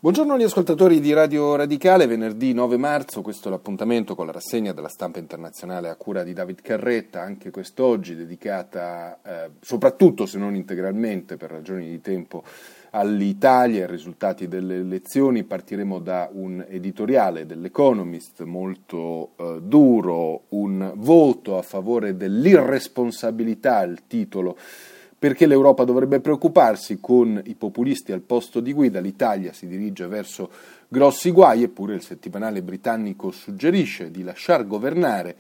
Buongiorno agli ascoltatori di Radio Radicale, venerdì 9 marzo, questo è l'appuntamento con la rassegna della stampa internazionale a cura di David Carretta, anche quest'oggi dedicata soprattutto, se non integralmente, per ragioni di tempo, all'Italia, ai risultati delle elezioni. Partiremo da un editoriale dell'Economist molto duro, un voto a favore dell'irresponsabilità, il titolo. Perché l'Europa dovrebbe preoccuparsi? Con i populisti al posto di guida l'Italia si dirige verso grossi guai, eppure il settimanale britannico suggerisce di lasciar governare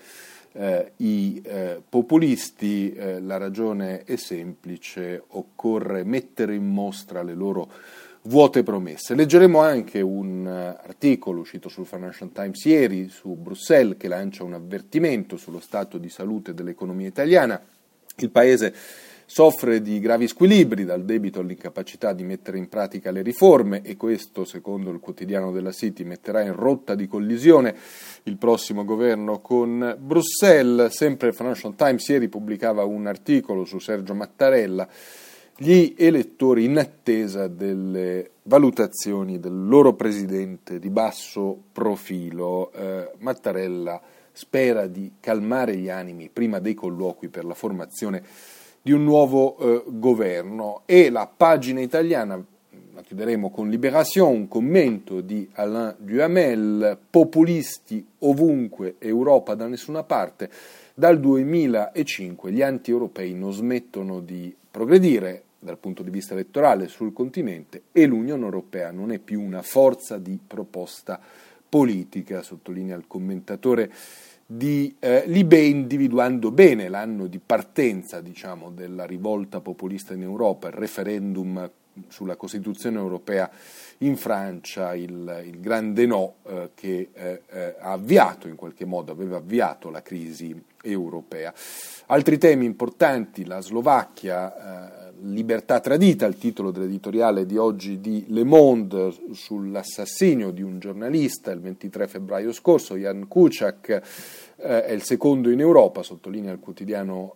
i populisti. La ragione è semplice: occorre mettere in mostra le loro vuote promesse. Leggeremo anche un articolo uscito sul Financial Times ieri su Bruxelles che lancia un avvertimento sullo stato di salute dell'economia italiana. Il Paese soffre di gravi squilibri, dal debito all'incapacità di mettere in pratica le riforme, e questo, secondo il quotidiano della City, metterà in rotta di collisione il prossimo governo con Bruxelles. Sempre il Financial Times ieri pubblicava un articolo su Sergio Mattarella, gli elettori in attesa delle valutazioni del loro presidente di basso profilo. Mattarella spera di calmare gli animi prima dei colloqui per la formazione di un nuovo governo. E la pagina italiana, la chiuderemo con Libération, un commento di Alain Duhamel: populisti ovunque, Europa da nessuna parte. Dal 2005 gli anti-europei non smettono di progredire dal punto di vista elettorale sul continente e l'Unione Europea non è più una forza di proposta politica, sottolinea il commentatore di Libé, individuando bene l'anno di partenza, della rivolta populista in Europa, il referendum sulla Costituzione europea in Francia, il grande no che ha avviato, in qualche modo aveva avviato la crisi europea. Altri temi importanti: la Slovacchia, libertà tradita, il titolo dell'editoriale di oggi di Le Monde, sull'assassinio di un giornalista il 23 febbraio scorso, Jan Kuciak. È il secondo in Europa, sottolinea il quotidiano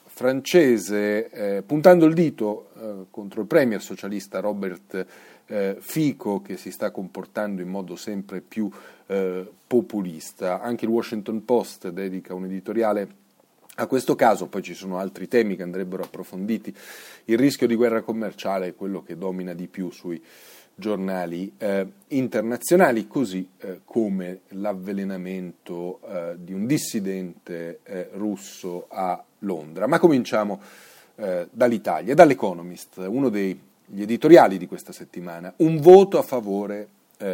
francese, puntando il dito contro il premier socialista Robert Fico, che si sta comportando in modo sempre più populista. Anche il Washington Post dedica un editoriale a questo caso. Poi ci sono altri temi che andrebbero approfonditi. Il rischio di guerra commerciale è quello che domina di più sui giornali internazionali, così come l'avvelenamento di un dissidente russo a Londra. Ma cominciamo dall'Italia, dall'Economist, uno degli editoriali di questa settimana: un voto a favore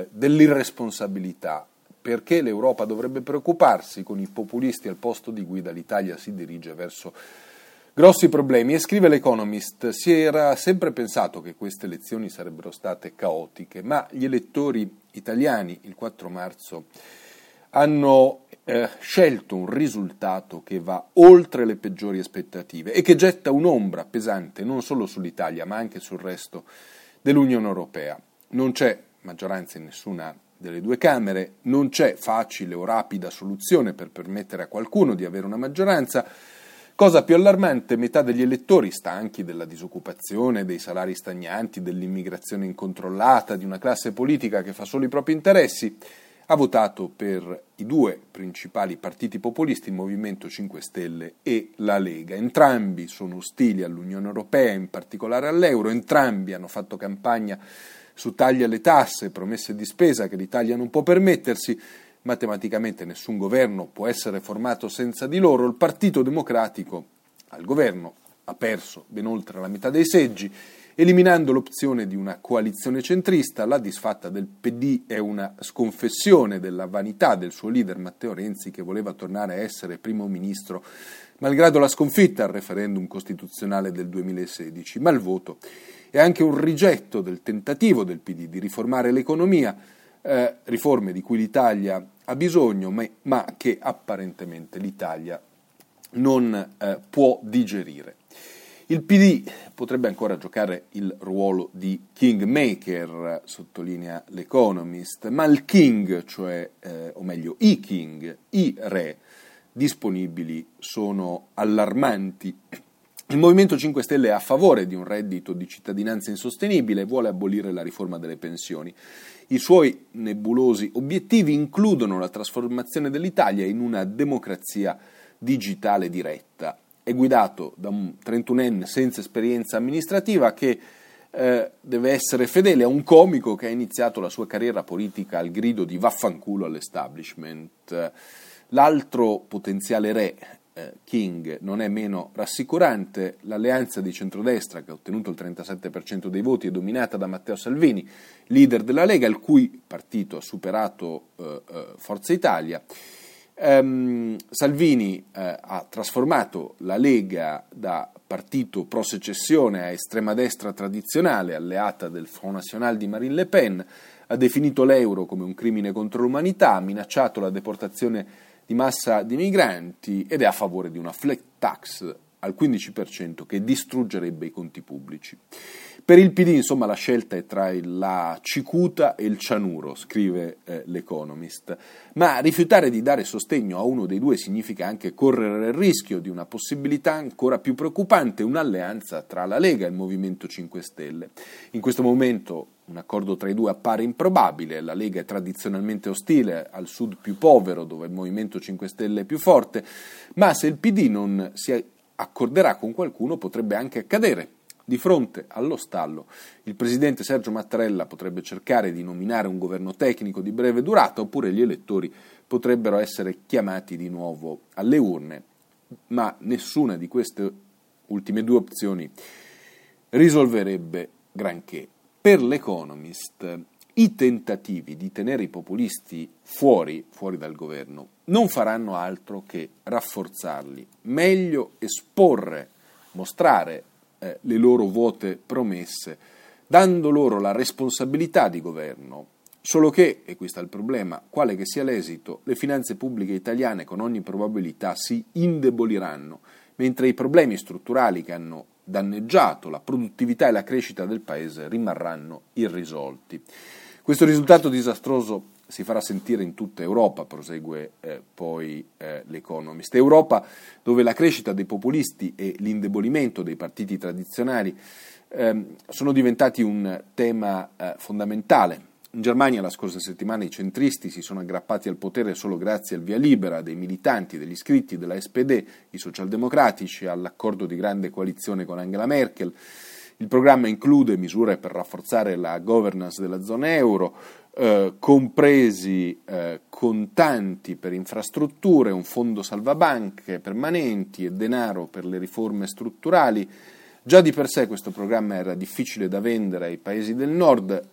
dell'irresponsabilità. Perché l'Europa dovrebbe preoccuparsi? Con i populisti al posto di guida l'Italia si dirige verso grossi problemi. E scrive l'Economist: si era sempre pensato che queste elezioni sarebbero state caotiche, ma gli elettori italiani il 4 marzo hanno scelto un risultato che va oltre le peggiori aspettative e che getta un'ombra pesante non solo sull'Italia ma anche sul resto dell'Unione Europea. Non c'è maggioranza in nessuna delle due Camere, non c'è facile o rapida soluzione per permettere a qualcuno di avere una maggioranza. Cosa più allarmante: metà degli elettori, stanchi della disoccupazione, dei salari stagnanti, dell'immigrazione incontrollata, di una classe politica che fa solo i propri interessi, ha votato per i due principali partiti populisti, il Movimento 5 Stelle e la Lega. Entrambi sono ostili all'Unione Europea, in particolare all'euro. Entrambi hanno fatto campagna su tagli alle tasse, promesse di spesa che l'Italia non può permettersi. Matematicamente nessun governo può essere formato senza di loro. Il Partito Democratico al governo ha perso ben oltre la metà dei seggi, eliminando l'opzione di una coalizione centrista. La disfatta del PD è una sconfessione della vanità del suo leader Matteo Renzi, che voleva tornare a essere primo ministro malgrado la sconfitta al referendum costituzionale del 2016. Ma il voto è anche un rigetto del tentativo del PD di riformare l'economia, riforme di cui l'Italia ha bisogno, ma che apparentemente l'Italia non può digerire. Il PD potrebbe ancora giocare il ruolo di kingmaker, sottolinea l'Economist, ma il king, o meglio i king, i re disponibili sono allarmanti Il Movimento 5 Stelle è a favore di un reddito di cittadinanza insostenibile e vuole abolire la riforma delle pensioni. I suoi nebulosi obiettivi includono la trasformazione dell'Italia in una democrazia digitale diretta. È guidato da un 31enne senza esperienza amministrativa che deve essere fedele a un comico che ha iniziato la sua carriera politica al grido di vaffanculo all'establishment. L'altro potenziale re, King, non è meno rassicurante. L'alleanza di centrodestra, che ha ottenuto il 37% dei voti, è dominata da Matteo Salvini, leader della Lega, il cui partito ha superato Forza Italia. Salvini ha trasformato la Lega da partito pro-secessione a estrema destra tradizionale, alleata del Front National di Marine Le Pen, ha definito l'euro come un crimine contro l'umanità, ha minacciato la deportazione di massa di migranti ed è a favore di una flat tax al 15% che distruggerebbe i conti pubblici. Per il PD, insomma, la scelta è tra la cicuta e il cianuro, scrive l'Economist, ma rifiutare di dare sostegno a uno dei due significa anche correre il rischio di una possibilità ancora più preoccupante, un'alleanza tra la Lega e il Movimento 5 Stelle. In questo momento un accordo tra i due appare improbabile, la Lega è tradizionalmente ostile al sud più povero, dove il Movimento 5 Stelle è più forte, ma se il PD non si accorderà con qualcuno potrebbe anche accadere. Di fronte allo stallo, il presidente Sergio Mattarella potrebbe cercare di nominare un governo tecnico di breve durata, oppure gli elettori potrebbero essere chiamati di nuovo alle urne, ma nessuna di queste ultime due opzioni risolverebbe granché. Per l'Economist, i tentativi di tenere i populisti fuori dal governo non faranno altro che rafforzarli, meglio esporre, mostrare le loro vuote promesse, dando loro la responsabilità di governo. Solo che, e questo è il problema, quale che sia l'esito, le finanze pubbliche italiane con ogni probabilità si indeboliranno, mentre i problemi strutturali che hanno danneggiato la produttività e la crescita del Paese rimarranno irrisolti. Questo risultato disastroso si farà sentire in tutta Europa, prosegue poi l'Economist. Europa dove la crescita dei populisti e l'indebolimento dei partiti tradizionali sono diventati un tema fondamentale. In Germania la scorsa settimana i centristi si sono aggrappati al potere solo grazie al via libera dei militanti, degli iscritti della SPD, i socialdemocratici, all'accordo di grande coalizione con Angela Merkel. Il programma include misure per rafforzare la governance della zona euro, compresi contanti per infrastrutture, un fondo salvabanche permanenti e denaro per le riforme strutturali. Già di per sé questo programma era difficile da vendere ai paesi del nord,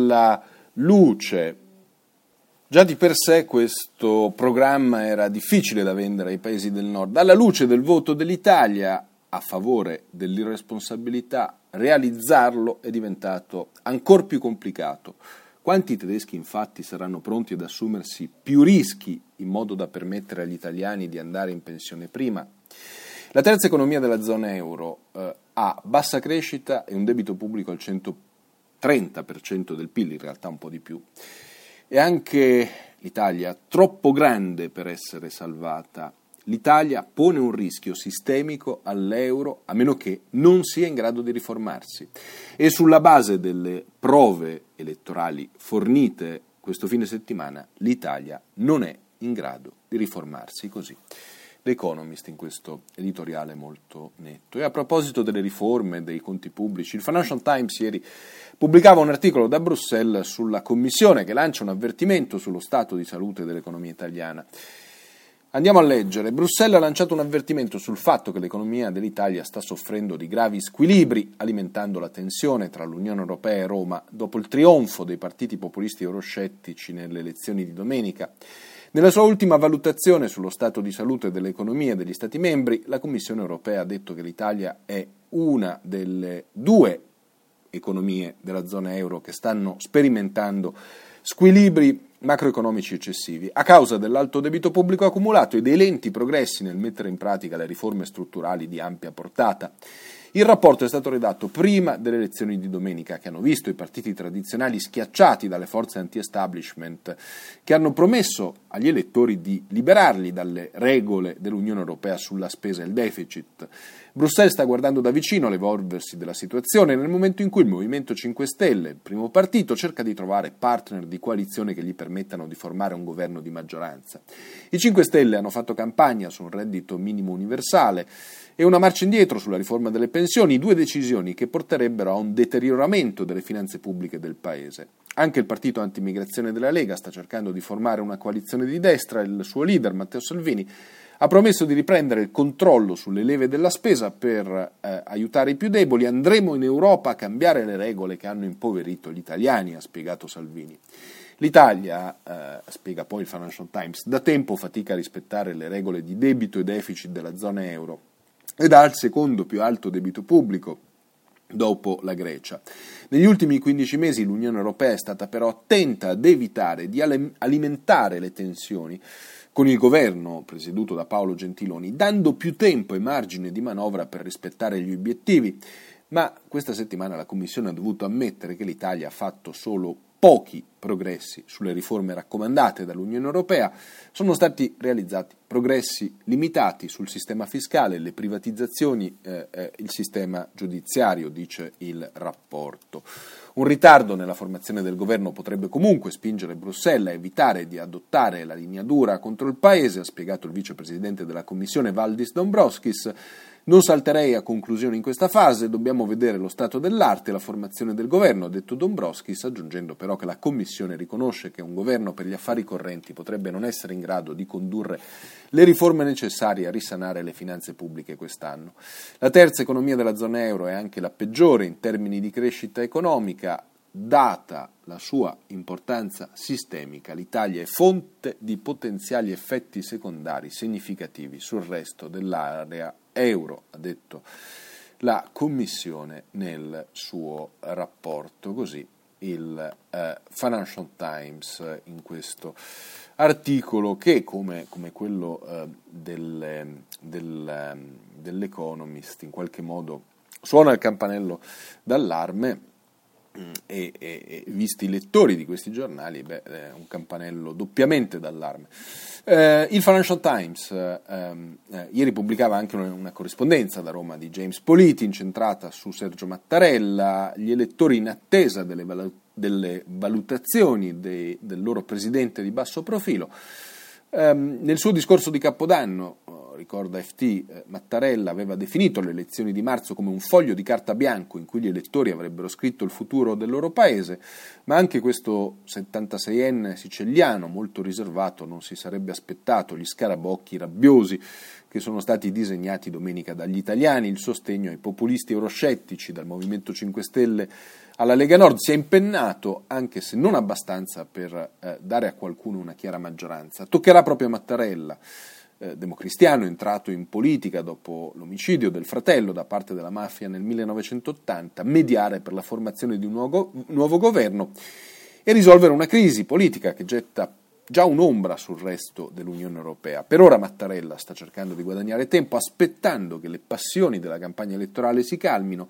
Già di per sé questo programma era difficile da vendere ai paesi del nord. Alla luce del voto dell'Italia a favore dell'irresponsabilità, realizzarlo è diventato ancor più complicato. Quanti tedeschi infatti saranno pronti ad assumersi più rischi in modo da permettere agli italiani di andare in pensione prima? La terza economia della zona euro ha bassa crescita e un debito pubblico al 130% del PIL, in realtà un po' di più. E anche l'Italia, troppo grande per essere salvata. L'Italia pone un rischio sistemico all'euro a meno che non sia in grado di riformarsi. E sulla base delle prove elettorali fornite questo fine settimana, l'Italia non è in grado di riformarsi così. L'Economist in questo editoriale molto netto. E a proposito delle riforme dei conti pubblici, il Financial Times ieri pubblicava un articolo da Bruxelles sulla Commissione che lancia un avvertimento sullo stato di salute dell'economia italiana. Andiamo a leggere. Bruxelles ha lanciato un avvertimento sul fatto che l'economia dell'Italia sta soffrendo di gravi squilibri, alimentando la tensione tra l'Unione Europea e Roma dopo il trionfo dei partiti populisti euroscettici nelle elezioni di domenica. Nella sua ultima valutazione sullo stato di salute dell'economia degli Stati membri, la Commissione Europea ha detto che l'Italia è una delle due economie della zona euro che stanno sperimentando squilibri macroeconomici eccessivi a causa dell'alto debito pubblico accumulato e dei lenti progressi nel mettere in pratica le riforme strutturali di ampia portata. Il rapporto è stato redatto prima delle elezioni di domenica, che hanno visto i partiti tradizionali schiacciati dalle forze anti-establishment, che hanno promesso agli elettori di liberarli dalle regole dell'Unione Europea sulla spesa e il deficit. Bruxelles sta guardando da vicino l'evolversi della situazione nel momento in cui il Movimento 5 Stelle, il primo partito, cerca di trovare partner di coalizione che gli permettano di formare un governo di maggioranza. I 5 Stelle hanno fatto campagna su un reddito minimo universale e una marcia indietro sulla riforma delle pensioni, due decisioni che porterebbero a un deterioramento delle finanze pubbliche del Paese. Anche il partito anti-immigrazione della Lega sta cercando di formare una coalizione di destra e il suo leader, Matteo Salvini, ha promesso di riprendere il controllo sulle leve della spesa per aiutare i più deboli. Andremo in Europa a cambiare le regole che hanno impoverito gli italiani, ha spiegato Salvini. L'Italia, spiega poi il Financial Times, da tempo fatica a rispettare le regole di debito e deficit della zona euro ed ha il secondo più alto debito pubblico dopo la Grecia. Negli ultimi 15 mesi l'Unione Europea è stata però attenta ad evitare di alimentare le tensioni con il governo presieduto da Paolo Gentiloni, dando più tempo e margine di manovra per rispettare gli obiettivi, ma questa settimana la Commissione ha dovuto ammettere che l'Italia ha fatto solo pochi progressi sulle riforme raccomandate dall'Unione Europea, sono stati realizzati progressi limitati sul sistema fiscale, le privatizzazioni, il sistema giudiziario, dice il rapporto. Un ritardo nella formazione del governo potrebbe comunque spingere Bruxelles a evitare di adottare la linea dura contro il Paese, ha spiegato il vicepresidente della Commissione Valdis Dombrovskis. Non salterei a conclusione in questa fase, dobbiamo vedere lo stato dell'arte e la formazione del governo, ha detto Dombrovskis, aggiungendo però che la Commissione riconosce che un governo per gli affari correnti potrebbe non essere in grado di condurre le riforme necessarie a risanare le finanze pubbliche quest'anno. La terza economia della zona euro è anche la peggiore in termini di crescita economica, data la sua importanza sistemica. L'Italia è fonte di potenziali effetti secondari significativi sul resto dell'area euro, ha detto la Commissione nel suo rapporto, così il Financial Times in questo articolo che, come quello dell'Economist, in qualche modo suona il campanello d'allarme e visti i lettori di questi giornali, è un campanello doppiamente d'allarme. Il Financial Times ieri pubblicava anche una corrispondenza da Roma di James Politi incentrata su Sergio Mattarella, gli elettori in attesa delle valutazioni del loro presidente di basso profilo. Nel suo discorso di Capodanno, ricorda FT, Mattarella aveva definito le elezioni di marzo come un foglio di carta bianco in cui gli elettori avrebbero scritto il futuro del loro paese, ma anche questo 76enne siciliano molto riservato non si sarebbe aspettato gli scarabocchi rabbiosi che sono stati disegnati domenica dagli italiani. Il sostegno ai populisti euroscettici dal Movimento 5 Stelle alla Lega Nord si è impennato, anche se non abbastanza, per dare a qualcuno una chiara maggioranza. Toccherà proprio a Mattarella, democristiano entrato in politica dopo l'omicidio del fratello da parte della mafia nel 1980, mediare per la formazione di un nuovo governo e risolvere una crisi politica che getta già un'ombra sul resto dell'Unione Europea. Per ora Mattarella sta cercando di guadagnare tempo, aspettando che le passioni della campagna elettorale si calmino.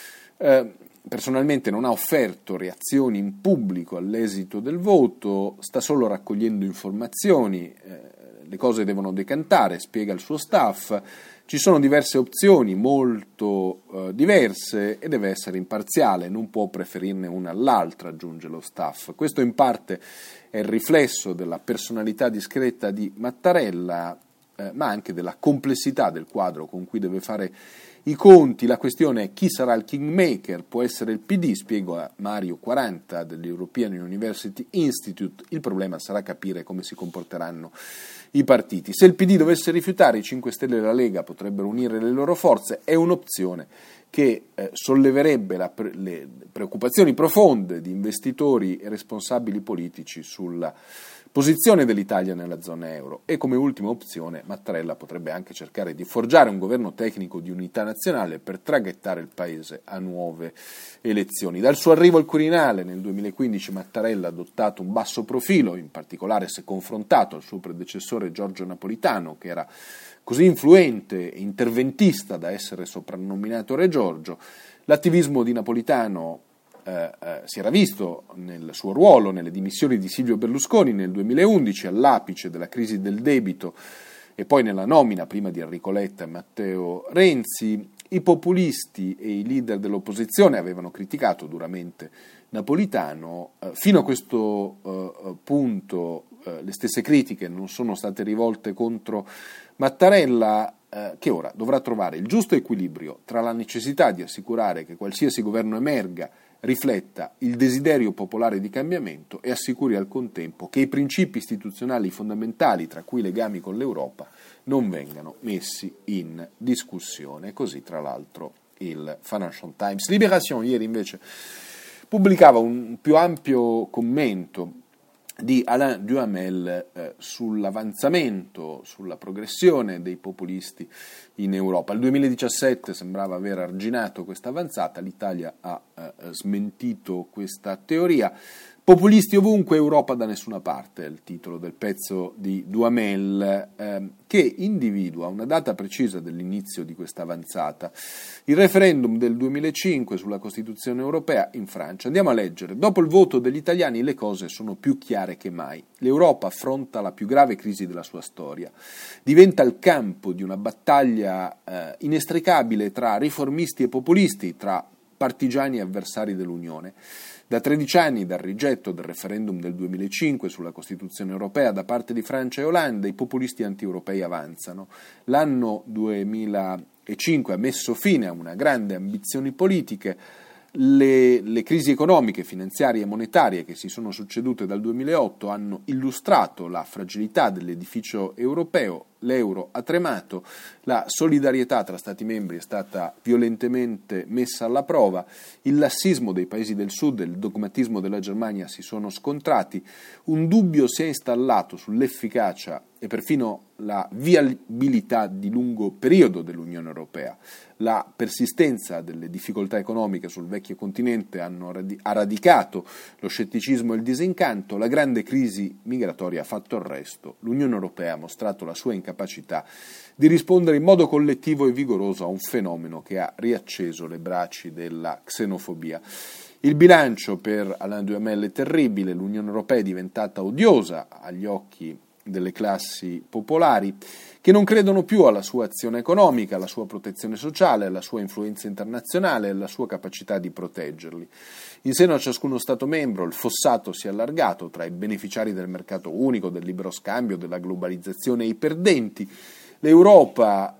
Personalmente non ha offerto reazioni in pubblico all'esito del voto, sta solo raccogliendo informazioni, le cose devono decantare, spiega il suo staff, ci sono diverse opzioni molto diverse e deve essere imparziale, non può preferirne una all'altra, aggiunge lo staff. Questo in parte è il riflesso della personalità discreta di Mattarella, ma anche della complessità del quadro con cui deve fare i conti. La questione è chi sarà il kingmaker, può essere il PD, spiega Mario 40 dell'European University Institute, il problema sarà capire come si comporteranno i partiti. Se il PD dovesse rifiutare, i 5 Stelle e la Lega potrebbero unire le loro forze, è un'opzione che solleverebbe le preoccupazioni profonde di investitori e responsabili politici sulla posizione dell'Italia nella zona euro. E come ultima opzione Mattarella potrebbe anche cercare di forgiare un governo tecnico di unità nazionale per traghettare il paese a nuove elezioni. Dal suo arrivo al Quirinale nel 2015 Mattarella ha adottato un basso profilo, in particolare se confrontato al suo predecessore Giorgio Napolitano, che era così influente e interventista da essere soprannominato Re Giorgio. L'attivismo di Napolitano si era visto nel suo ruolo nelle dimissioni di Silvio Berlusconi nel 2011, all'apice della crisi del debito, e poi nella nomina prima di Enrico Letta e Matteo Renzi. I populisti e i leader dell'opposizione avevano criticato duramente Napolitano. Fino a questo punto le stesse critiche non sono state rivolte contro Mattarella, che ora dovrà trovare il giusto equilibrio tra la necessità di assicurare che qualsiasi governo emerga rifletta il desiderio popolare di cambiamento e assicuri al contempo che i principi istituzionali fondamentali, tra cui i legami con l'Europa, non vengano messi in discussione. Così, tra l'altro, il Financial Times. Libération ieri invece pubblicava un più ampio commento di Alain Duhamel sull'avanzamento, sulla progressione dei populisti in Europa. Il 2017 sembrava aver arginato questa avanzata, l'Italia ha smentito questa teoria. Populisti ovunque, Europa da nessuna parte, è il titolo del pezzo di Duhamel, che individua una data precisa dell'inizio di questa avanzata, il referendum del 2005 sulla Costituzione europea in Francia. Andiamo a leggere. Dopo il voto degli italiani le cose sono più chiare che mai. L'Europa affronta la più grave crisi della sua storia. Diventa il campo di una battaglia inestricabile tra riformisti e populisti, tra partigiani e avversari dell'Unione. Da 13 anni, dal rigetto del referendum del 2005 sulla Costituzione europea da parte di Francia e Olanda, i populisti anti-europei avanzano. L'anno 2005 ha messo fine a una grande ambizioni politiche. Le crisi economiche, finanziarie e monetarie che si sono succedute dal 2008 hanno illustrato la fragilità dell'edificio europeo, l'euro ha tremato, la solidarietà tra Stati membri è stata violentemente messa alla prova, il lassismo dei paesi del sud e il dogmatismo della Germania si sono scontrati, un dubbio si è installato sull'efficacia e perfino la viabilità di lungo periodo dell'Unione Europea. La persistenza delle difficoltà economiche sul vecchio continente ha radicato lo scetticismo e il disincanto, la grande crisi migratoria ha fatto il resto. L'Unione Europea ha mostrato la sua incapacità di rispondere in modo collettivo e vigoroso a un fenomeno che ha riacceso le braci della xenofobia. Il bilancio per Alain Duhamel è terribile, l'Unione Europea è diventata odiosa agli occhi delle classi popolari che non credono più alla sua azione economica, alla sua protezione sociale, alla sua influenza internazionale e alla sua capacità di proteggerli. In seno a ciascuno Stato membro il fossato si è allargato tra i beneficiari del mercato unico, del libero scambio, della globalizzazione e i perdenti. L'Europa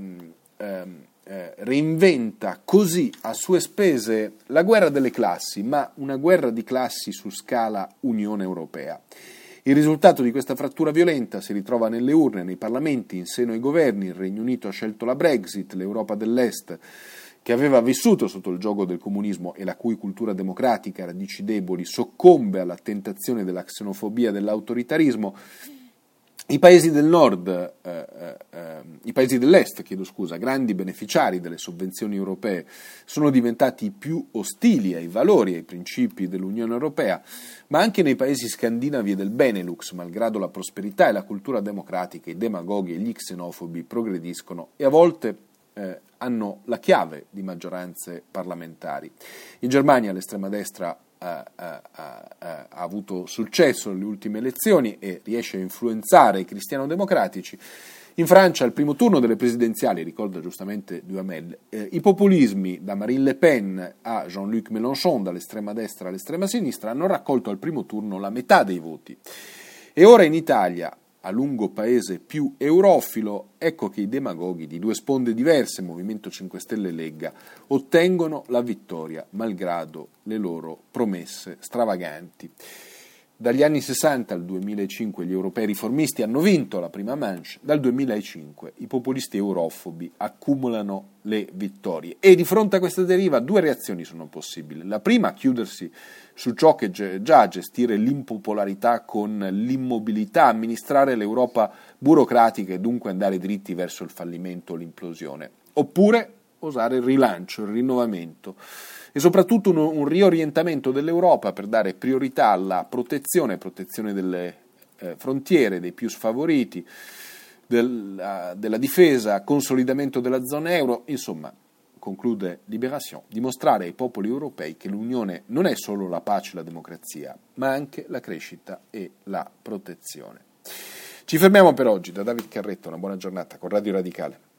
reinventa così a sue spese la guerra delle classi, ma una guerra di classi su scala Unione Europea. Il risultato di questa frattura violenta si ritrova nelle urne, nei parlamenti, in seno ai governi. Il Regno Unito ha scelto la Brexit, l'Europa dell'Est, che aveva vissuto sotto il giogo del comunismo e la cui cultura democratica, radici deboli, soccombe alla tentazione della xenofobia e dell'autoritarismo. I paesi del nord, i paesi dell'est, grandi beneficiari delle sovvenzioni europee, sono diventati più ostili ai valori e ai principi dell'Unione Europea, ma anche nei paesi scandinavi e del Benelux, malgrado la prosperità e la cultura democratica, i demagoghi e gli xenofobi progrediscono e a volte hanno la chiave di maggioranze parlamentari. In Germania l'estrema destra ha avuto successo nelle ultime elezioni e riesce a influenzare i cristiano-democratici. In Francia, al primo turno delle presidenziali, ricorda giustamente Duhamel, i populismi da Marine Le Pen a Jean-Luc Mélenchon, dall'estrema destra all'estrema sinistra, hanno raccolto al primo turno la metà dei voti. E ora in Italia, a lungo paese più eurofilo, ecco che i demagoghi di due sponde diverse, Movimento 5 Stelle e Lega, ottengono la vittoria, malgrado le loro promesse stravaganti. Dagli anni 60 al 2005 gli europei riformisti hanno vinto la prima manche, dal 2005 i populisti eurofobi accumulano le vittorie. E di fronte a questa deriva due reazioni sono possibili. La prima, chiudersi su ciò che già gestire l'impopolarità con l'immobilità, amministrare l'Europa burocratica e dunque andare dritti verso il fallimento o l'implosione. Oppure osare il rilancio, il rinnovamento e soprattutto un riorientamento dell'Europa per dare priorità alla protezione delle frontiere dei più sfavoriti, della difesa, consolidamento della zona euro, insomma, conclude Libération, dimostrare ai popoli europei che l'Unione non è solo la pace e la democrazia, ma anche la crescita e la protezione. Ci fermiamo per oggi. Da David Carretto, una buona giornata con Radio Radicale.